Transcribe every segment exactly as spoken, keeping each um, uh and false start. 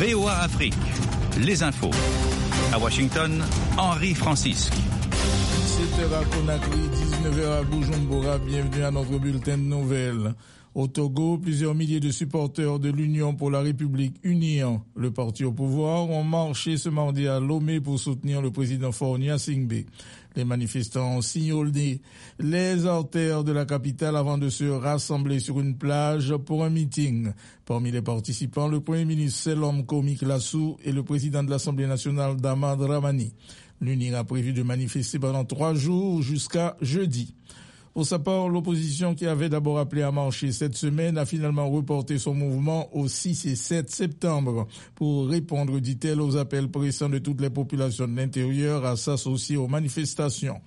V O A Afrique, les infos. À Washington, Henri Francisque. dix-sept heures à Conakry, dix-neuf heures à Bujumbura. Bienvenue à notre bulletin de nouvelles. Au Togo, plusieurs milliers de supporters de l'Union pour la République unie, le parti au pouvoir, ont marché ce mardi à Lomé pour soutenir le président Faure Gnassingbé. Les manifestants ont sillonné les artères de la capitale avant de se rassembler sur une plage pour un meeting. Parmi les participants, le Premier ministre Selom Komik Lassou et le président de l'Assemblée nationale Dama Dramani. L'Uni a prévu de manifester pendant trois jours jusqu'à jeudi. Pour sa part, l'opposition qui avait d'abord appelé à marcher cette semaine a finalement reporté son mouvement au six et sept septembre pour répondre, dit-elle, aux appels pressants de toutes les populations de l'intérieur à s'associer aux manifestations.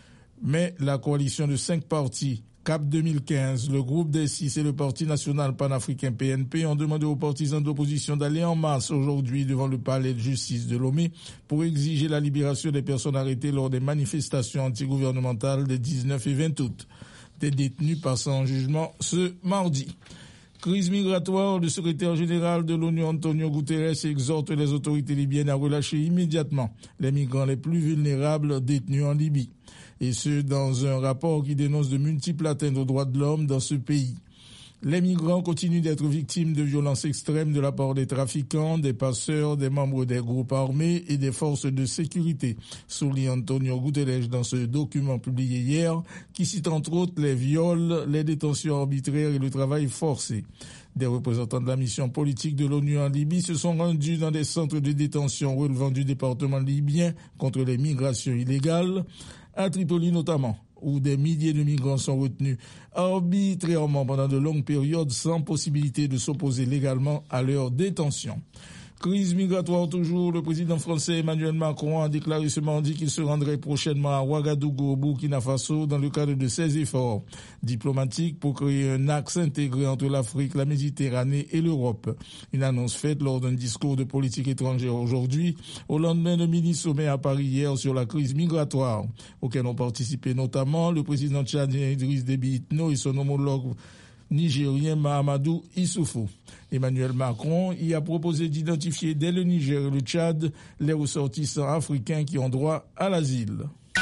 Mais la coalition de cinq partis, C A P deux mille quinze, le groupe des six et le Parti national panafricain P N P ont demandé aux partisans d'opposition d'aller en masse aujourd'hui devant le palais de justice de Lomé pour exiger la libération des personnes arrêtées lors des manifestations antigouvernementales des dix-neuf et vingt août. Des détenus passant en jugement ce mardi. Crise migratoire, le secrétaire général de l'ONU Antonio Guterres exhorte les autorités libyennes à relâcher immédiatement les migrants les plus vulnérables détenus en Libye. Et ce, dans un rapport qui dénonce de multiples atteintes aux droits de l'homme dans ce pays. Les migrants continuent d'être victimes de violences extrêmes de la part des trafiquants, des passeurs, des membres des groupes armés et des forces de sécurité, souligne Antonio Guterres dans ce document publié hier, qui cite entre autres les viols, les détentions arbitraires et le travail forcé. Des représentants de la mission politique de l'ONU en Libye se sont rendus dans des centres de détention relevant du département libyen contre les migrations illégales, à Tripoli notamment, où des milliers de migrants sont retenus arbitrairement pendant de longues périodes sans possibilité de s'opposer légalement à leur détention. Crise migratoire toujours, le président français Emmanuel Macron a déclaré ce mardi qu'il se rendrait prochainement à Ouagadougou au Burkina Faso dans le cadre de ses efforts diplomatiques pour créer un axe intégré entre l'Afrique, la Méditerranée et l'Europe. Une annonce faite lors d'un discours de politique étrangère aujourd'hui, au lendemain d'un mini-sommet à Paris hier sur la crise migratoire, auquel ont participé notamment le président tchadien Idriss Déby Itno et son homologue nigérien Mahamadou Issoufou. Emmanuel Macron y a proposé d'identifier dès le Niger et le Tchad les ressortissants africains qui ont droit à l'asile.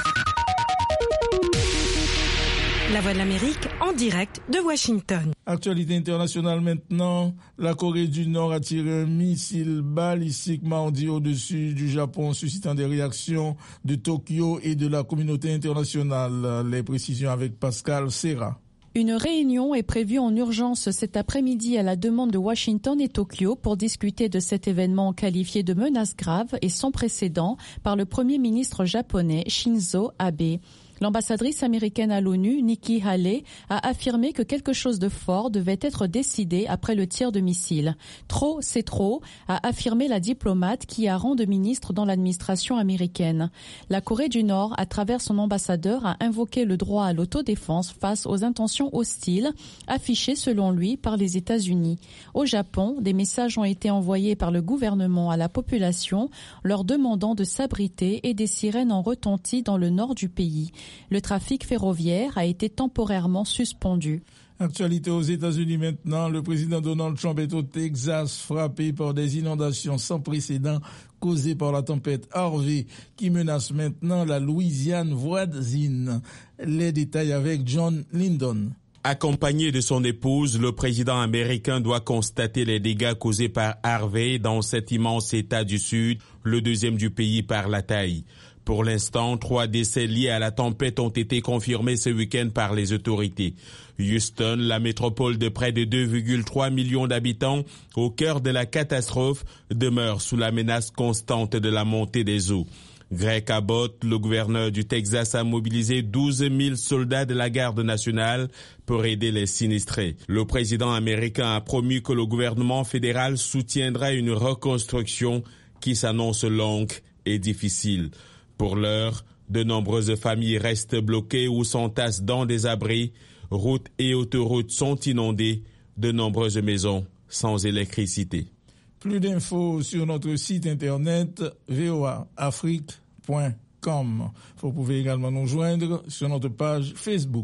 La Voix de l'Amérique en direct de Washington. Actualité internationale maintenant. La Corée du Nord a tiré un missile balistique mardi au-dessus du Japon, suscitant des réactions de Tokyo et de la communauté internationale. Les précisions avec Pascal Serra. Une réunion est prévue en urgence cet après-midi à la demande de Washington et Tokyo pour discuter de cet événement qualifié de menace grave et sans précédent par le Premier ministre japonais Shinzo Abe. L'ambassadrice américaine à l'ONU, Nikki Haley, a affirmé que quelque chose de fort devait être décidé après le tir de missile. Trop, c'est trop, a affirmé la diplomate qui a rang de ministre dans l'administration américaine. La Corée du Nord, à travers son ambassadeur, a invoqué le droit à l'autodéfense face aux intentions hostiles affichées selon lui par les États-Unis. Au Japon, des messages ont été envoyés par le gouvernement à la population, leur demandant de s'abriter et des sirènes ont retenti dans le nord du pays. Le trafic ferroviaire a été temporairement suspendu. Actualité aux États-Unis maintenant. Le président Donald Trump est au Texas, frappé par des inondations sans précédent causées par la tempête Harvey qui menace maintenant la Louisiane voisine. Les détails avec John Lyndon. Accompagné de son épouse, le président américain doit constater les dégâts causés par Harvey dans cet immense État du Sud, le deuxième du pays par la taille. Pour l'instant, trois décès liés à la tempête ont été confirmés ce week-end par les autorités. Houston, la métropole de près de deux virgule trois millions d'habitants, au cœur de la catastrophe, demeure sous la menace constante de la montée des eaux. Greg Abbott, le gouverneur du Texas, a mobilisé douze mille soldats de la garde nationale pour aider les sinistrés. Le président américain a promis que le gouvernement fédéral soutiendra une reconstruction qui s'annonce longue et difficile. Pour l'heure, de nombreuses familles restent bloquées ou s'entassent dans des abris. Routes et autoroutes sont inondées. De nombreuses maisons sans électricité. Plus d'infos sur notre site internet v o a afrique point com. Vous pouvez également nous joindre sur notre page Facebook.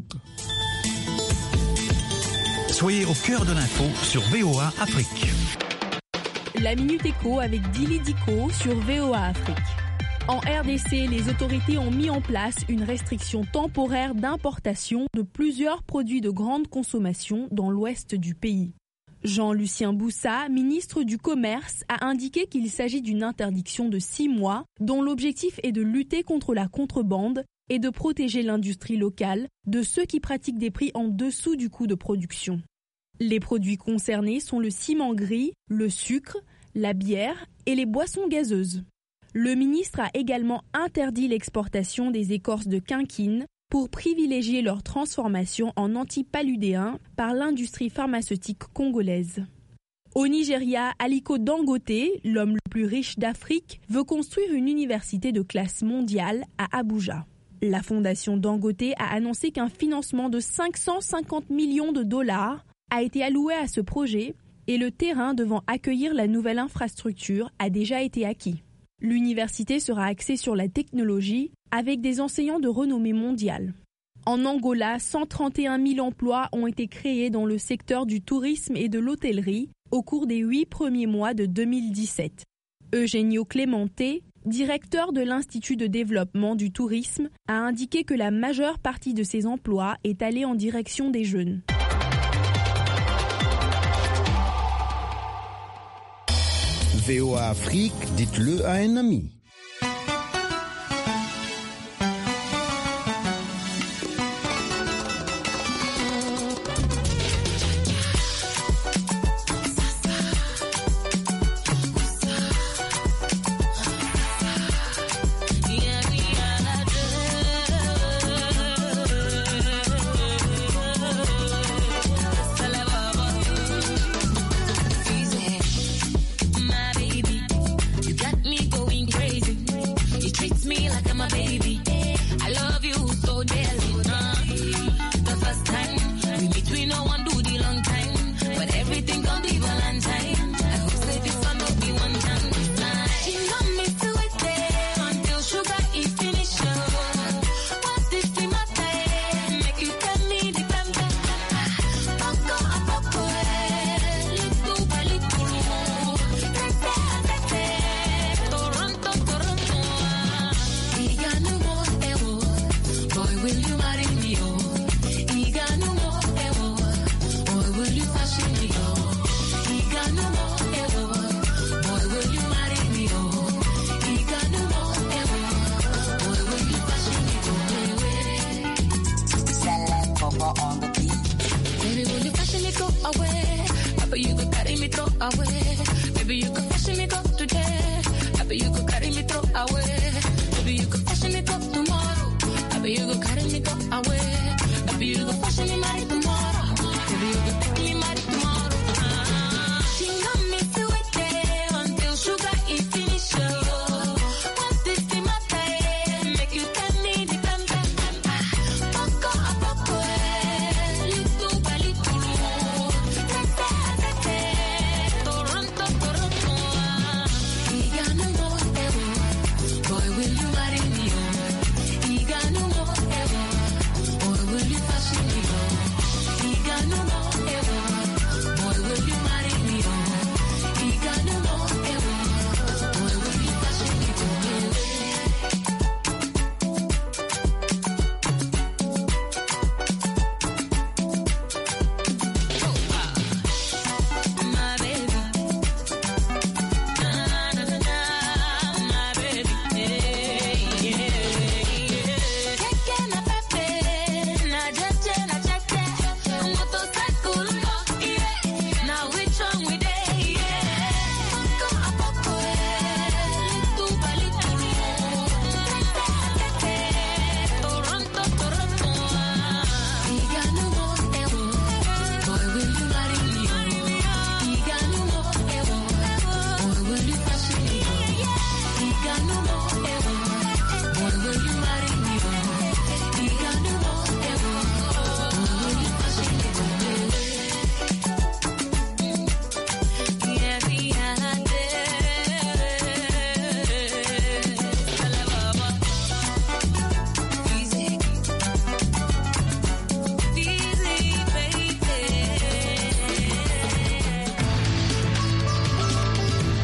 Soyez au cœur de l'info sur V O A Afrique. La Minute Éco avec Dili Diko sur V O A Afrique. En R D C, les autorités ont mis en place une restriction temporaire d'importation de plusieurs produits de grande consommation dans l'ouest du pays. Jean-Lucien Boussa, ministre du Commerce, a indiqué qu'il s'agit d'une interdiction de six mois dont l'objectif est de lutter contre la contrebande et de protéger l'industrie locale de ceux qui pratiquent des prix en dessous du coût de production. Les produits concernés sont le ciment gris, le sucre, la bière et les boissons gazeuses. Le ministre a également interdit l'exportation des écorces de quinquine pour privilégier leur transformation en antipaludéens par l'industrie pharmaceutique congolaise. Au Nigeria, Aliko Dangote, l'homme le plus riche d'Afrique, veut construire une université de classe mondiale à Abuja. La fondation Dangote a annoncé qu'un financement de cinq cent cinquante millions de dollars a été alloué à ce projet et le terrain devant accueillir la nouvelle infrastructure a déjà été acquis. L'université sera axée sur la technologie avec des enseignants de renommée mondiale. En Angola, cent trente et un mille emplois ont été créés dans le secteur du tourisme et de l'hôtellerie au cours des huit premiers mois de deux mille dix-sept. Eugenio Clemente, directeur de l'Institut de développement du tourisme, a indiqué que la majeure partie de ces emplois est allée en direction des jeunes. V O A Afrique, dites-le à un ami. Baby, you go carry me go away. Baby, you go fashion me, my